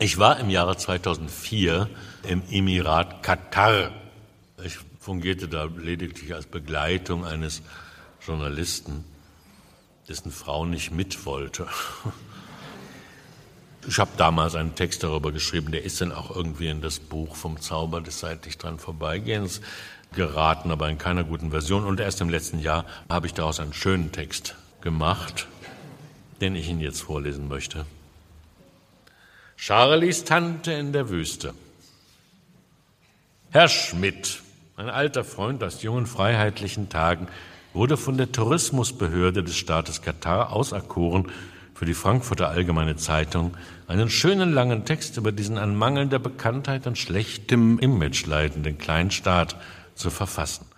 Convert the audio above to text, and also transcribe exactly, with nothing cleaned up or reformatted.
Ich war im Jahre zweitausendvier im Emirat Katar. Ich fungierte da lediglich als Begleitung eines Journalisten, dessen Frau nicht mit wollte. Ich habe damals einen Text darüber geschrieben, der ist dann auch irgendwie in das Buch vom Zauber des seitlich dran vorbeigehens geraten, aber in keiner guten Version. Und erst im letzten Jahr habe ich daraus einen schönen Text gemacht, den ich Ihnen jetzt vorlesen möchte. Charlies Tante in der Wüste. Herr Schmidt, ein alter Freund aus jungen freiheitlichen Tagen, wurde von der Tourismusbehörde des Staates Katar auserkoren, für die Frankfurter Allgemeine Zeitung einen schönen langen Text über diesen an mangelnder Bekanntheit und schlechtem Image leidenden Kleinstaat zu verfassen.